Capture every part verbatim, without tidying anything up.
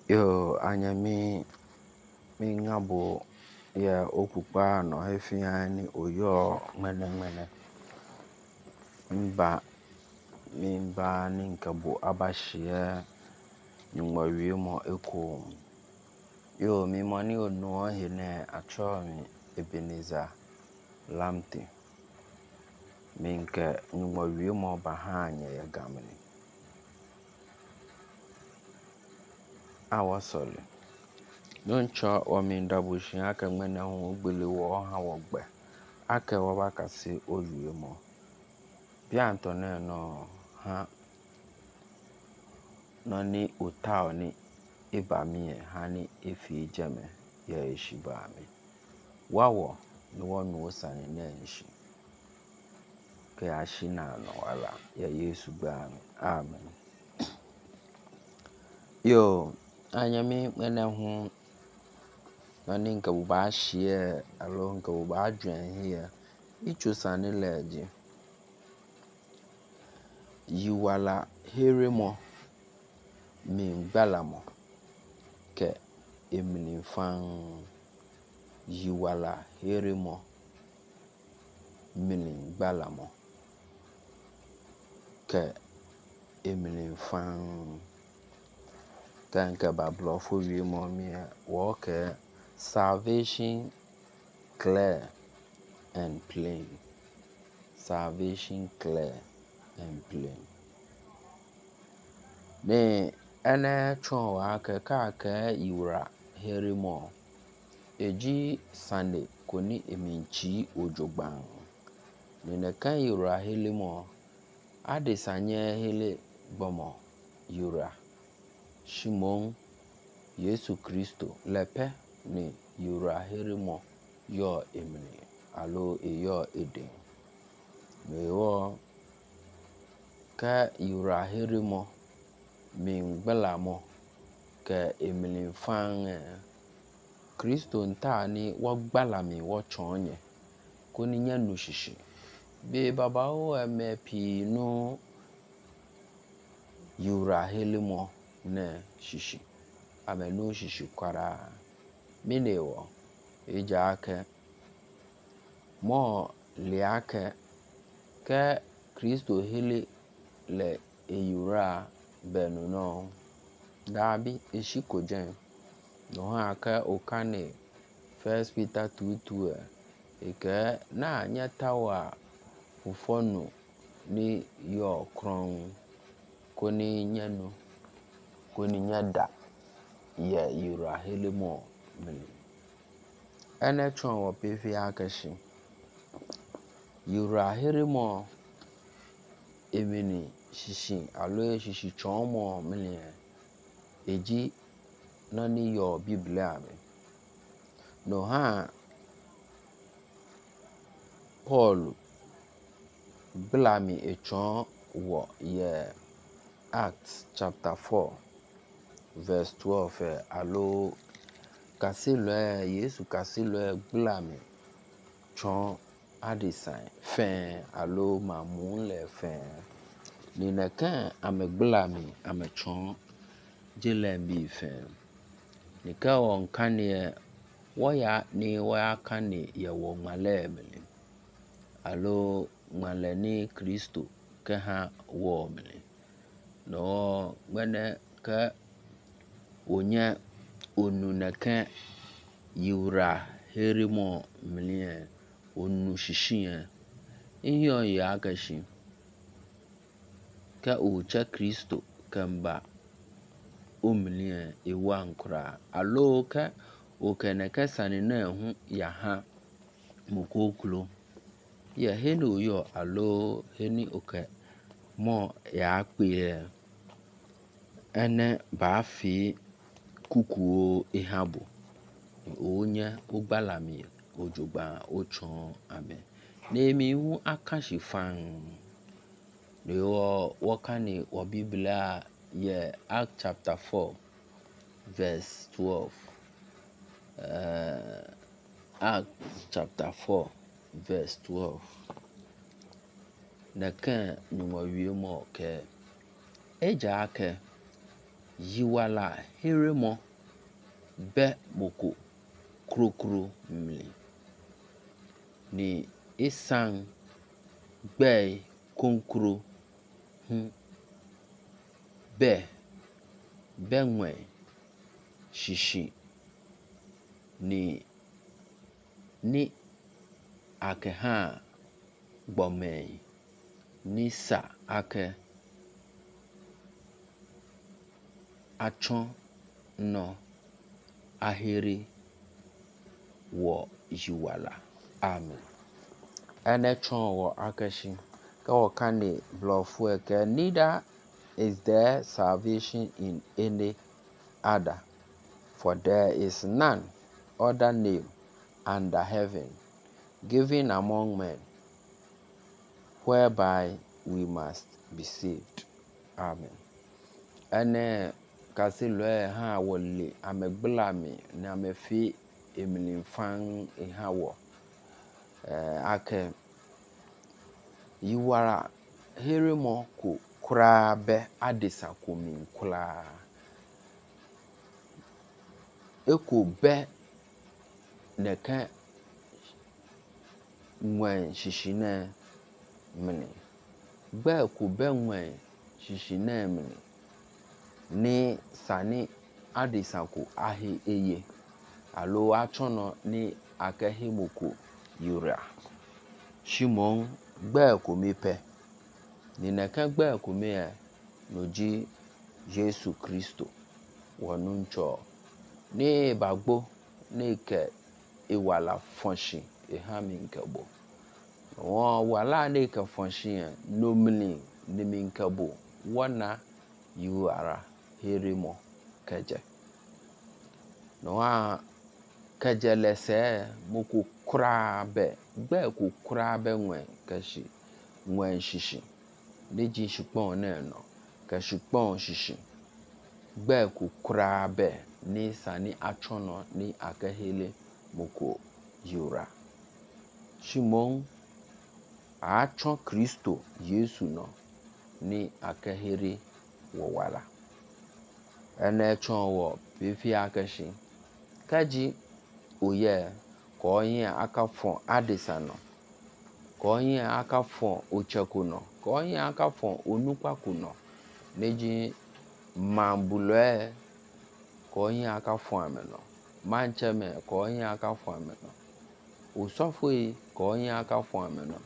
Yo, anya mi mi ngabo ya okukpa no hefiani oyo mene mene mba mi mba ni nkabo abashie nyumwawie mo eko. Yo, mi mani onu hene acho mi Ebenezer Lamte mi nke nyumwawie mo bahanye ya gamini awasole noncho wa mi ndabushi aka mene ho ogbele wo ha wogbe aka wa bakase owie mo bia antone no ha no ni otao ni ibami ha ni efi jeme ya eshiba mi wawo ni wonu osane na enshi ke ashina no wala ya Yesu gba mi amen. Yo, anyami mene ho nani nka buba shie alo nka buba adwen here icho sane leje yiwala heremo min gbalamo ke emini fan yiwala heremo min gbalamo ke emini fan tanka bablo fo wi mo mi wo ke salvation clear and plain. Salvation clear and plain. Ne ene chon wa ke ka ke iwra herimo eji Sunday koni eminchi ojogban ne ne kan iwra helimo adesanye hele bomo yura Shimon Yesu Kristo lepe ni yura herimo yo emini alo eyo eden mewo ka yura herimo min gbalamo ke emini fan Kristo nta ni wo gbalami wo chonye koni nya nushishi be baba o emepi no yura helimo ne shishi amenu shishi kwara minewo eja ake mo liake ke Kristo hele le eyura benu no dabi eshikojen no aka okane First Peter two two eke na nyatawa ufonu ni yo kron koni nyanu koni nyada ye yura helimo mili ene chon wo pefi akashi yura helimo emini shishi alo shishi chon mo mili eji nani yo biblia mi no ha Paul blami echon wo ye Acts chapter four verse twelve alo kasilo Yesu kasilo blami chon adisan fen alo mamun le fen ni nekan ame blami ame chon jelembi fen ni ka on kane waya ni waya kane ye wo male mele alo male ni Kristo ke ha wo mele no gbene ka onya onu neka yura herimo mele onu shishiye iyo ya gashi ka ucha Kristo kamba omele ewa nkura alo ka okene kasane na hu ya ha mukoklo ya heno yo alo heni oke mo ya pe ene ba fi kukuo ehabo onya ogbalami ojogba ochon ame nemi hu akashi fan le wo wakani wa biblia ye Act chapter four verse twelve uh, Act chapter four verse twelve na kan nyumawie mo ke eja ake yiwala hirimo be moko krokro mli ni isan gbe konkro hu be benwe shishi ni ni akeha gbome ni sa ake achon no ahiri wo yiwala. Amen. Ene chon wo akashi ka wo kane blofu eke neither is there salvation in any other, for there is none other name under heaven given among men whereby we must be saved. Amen. Ene kasi loe ha wole amegbelami na amefi emilimfan ha wo eh ake yiwara hirimo ko kura be adisa ko min kula eko be neka nwen shishine mini be ko be nwen shishine mini ni sani adisa ko ahi eye alo achono ni akahimoko yura shimon gbe ko mi pe ni neka gbe ko mi e noji Jesu Kristo wonu ncho ni bagbo ni ke iwala fonshi ehami nkebo won wala ni ke fonshi no mini ni mi nkebo wona yiwara hirimo keje no a keje lese moku kura be gbe ku kura be nwen kashi nwen shishi leji shupon na no ka shupon shishi gbe ku kura be ni sani achono ni akahele moko yura shimon achon Kristo Yesu no ni akahiri wo wala ene chon wo fifi akashi kaji oye ko yin akafon adisa no ko yin akafon ocheko no ko yin akafon onukwaku no neji mambulwe ko yin akafon ameno mancheme ko yin akafon ameno osofoi ko yin akafon ameno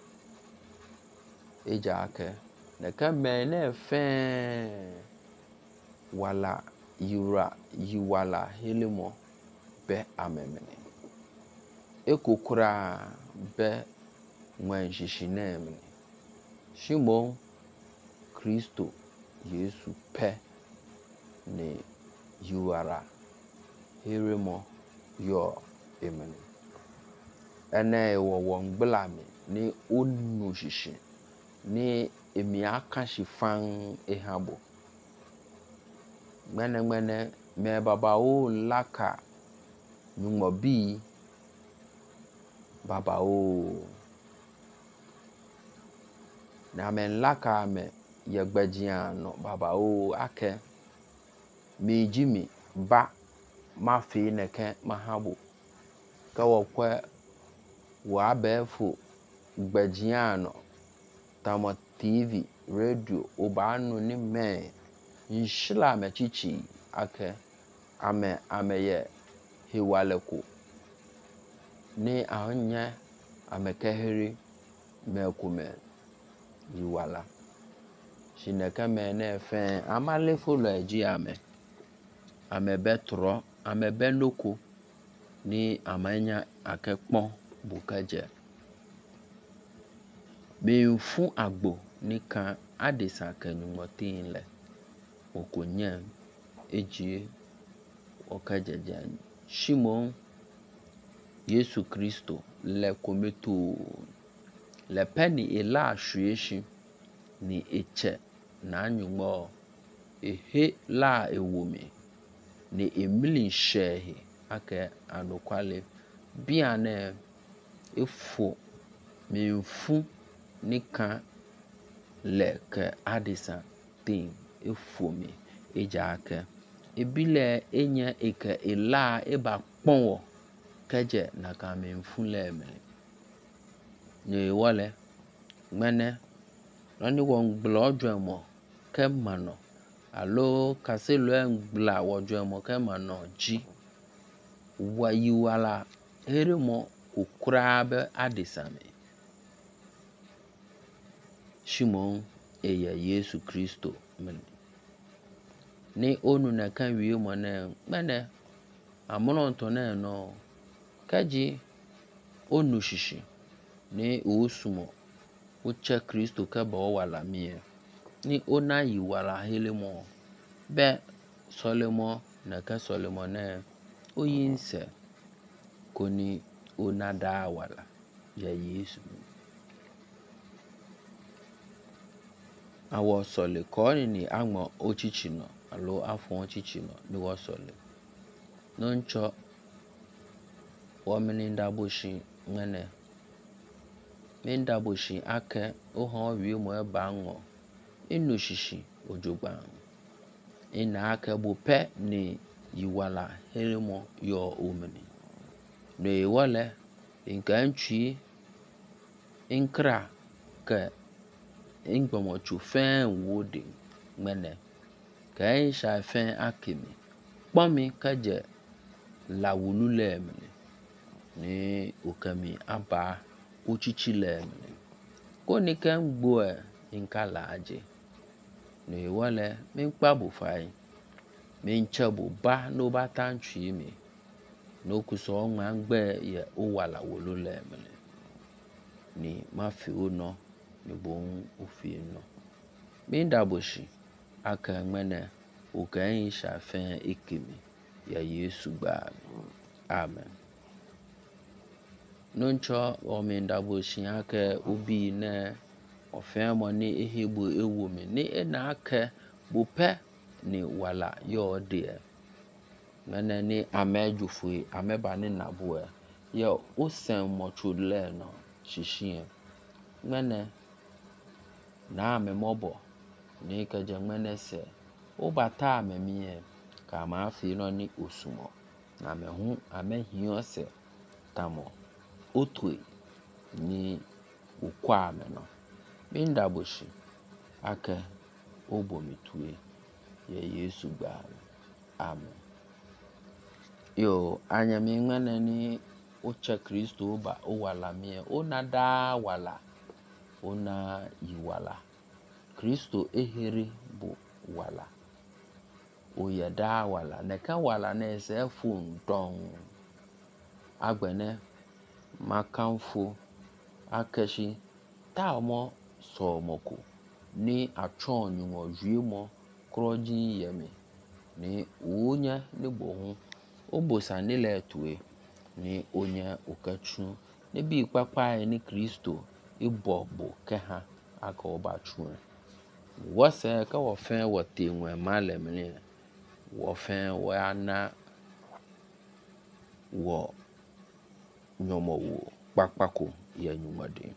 eja ake ne kame ne fe wala yura yiwala helimo be amemene ekokura be nwen shishine mene shimon Kristo Yesu pe ni yiwara hirimo yo emene ene wo won gbelami ni onu shishi ni emi aka shifan ehabo mene mene me baba o laka numo bi baba o na men laka me yegbajian no baba o ake mi jimi ba ma fi neke mahabo ka wo kwa wa befu gbajian no tamo T V radio obanu ni me nshila me chichi ake ame ameye hiwaleko ni ahnye amekehiri mekume yiwala shineke me na fe amale folo eji ame ame betro ame benoko ni amanya akepon bukaje be fun agbo ni kan adisa kanumotin le okonye eji okajeje Shimon Yesu Kristo le kometo le peni ela shueshi ni eche na anyumo ehe la ewome ni emili shehi ake anokwale biane efo memfu nika le ke adisa tin efo mi ejake ebile enye eke ela eba kponwo keje na kame mfule me ne wale mene nani won gblo mo ke mano alo kaselo engbla wojo mo ke mano ji wayi wala heremo okura be adisame Shimon eya Yesu Kristo men ni onu na kan wi mo na mene amono to na no kaji onu shishi ni osumo uche Kristo ka ba wala mi ni ona yi wala helemo be solemo na ka solemo na oyinse koni ona da wala ya Yesu awo sole ko ni agmo ochichi no alo afon ochichi no ni wo sole no ncho wo meninda boshi ngene menda boshi ake o han wi mo e ba ngo inu shishi ojogba ina ake bo pe ni yiwala helemo yo omeni no e wole inkan twi inkra ke ingbomo chufen wodi mene kai sha fen akimi pomi kaje lawulule mene ni okami aba ochichile mene koni kan gbo e inkala aje no e wole min kpabo fai min chabo ba no ba tantwi mi no kuso nwa ngbe ye o wala wolule mene ni mafi ono ni bon ofi no min daboshi aka mene o kan sha fen ikimi ya Yesu gba amen noncho o min daboshi aka obi na ofen mo ni ehegbo ewo mi ni ena aka bo pe ni wala yo de mene ni amejufu ameba ni nabue ye osen mo chudle no shishin mene na me mobo ni keje mene se o bata me mi ka ma afi no ni osumo na me hu amehion se tamo otwe ni ukwa me no minda boshi ake obo mitue ye Yesu gba amen yo anya mi ngane ni uche Kristo ba o wala mi o na da wala ona yiwala Kristo ehere bu wala o ye da wala ne ka wala na ese fun don agbene makanfo akeshi ta mo so moko ni atron nyumo wiemo kroji yemi ni onya ni bohun obosa ni letue ni onya okachu ni bi papa ni Kristo ibobo ke ha aka obatru wo se ka wo fen wo tenwe malem ni wo fen wo ana wo nyomo wo papako ya nyumade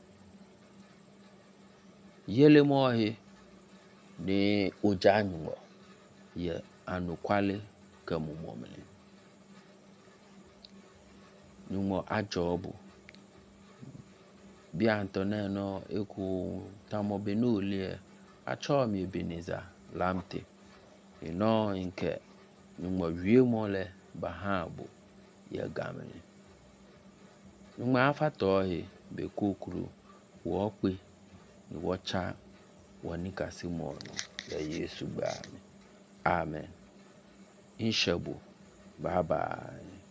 yele mo he ni oja nyumo ye anukwale kamu momene nyumo ajobu bi antone no eku tamobe no lie acho mi Ebeneza lamte ino nke nyumo wie mole bahabo ye gamene nyumo afato he be kokuru wo pe ni wo cha woni kasimo no ya Yesu gba amen inshabu bye bye.